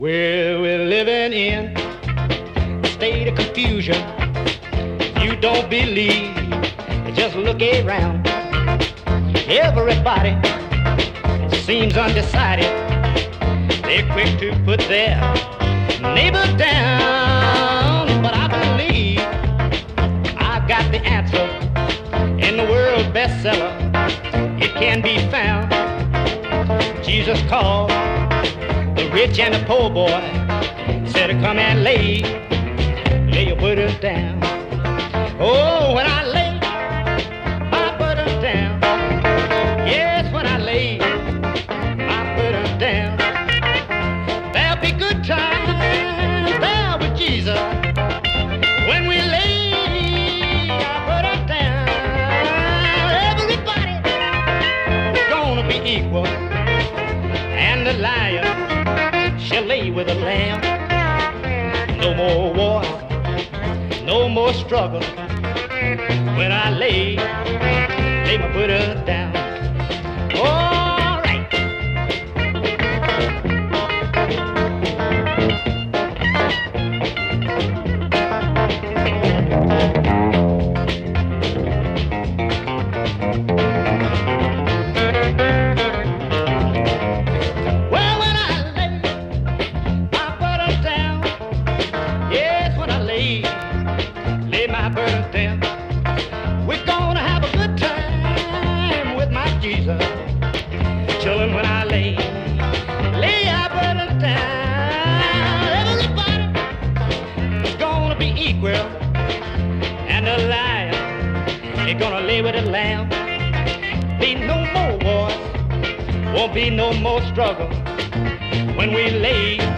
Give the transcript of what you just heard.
Well, we're living in a state of confusion. If you don't believe, just look around. Everybody seems undecided. They're quick to put their neighbor down. But I believe I've got the answer in the world bestseller. It can be found. Jesus called the rich and the poor boy, said to come and lay your burdens down. Oh, when I lay my burdens down, yes, when I lay my burdens down, there'll be good times there with Jesus. When we lay our burdens down, everybody is gonna be equal, and the lion shall lay with the lamb. No more war, no more struggle. When I lay my burdens down. All right. Well, when I lay my burdens down, yes, when I lay my burdens down, we're gonna have a good time with my Jesus. Children, when I lay our burdens down, everybody is gonna be equal, and the lion is gonna lay with the lamb. Be no more wars, won't be no more struggle when we lay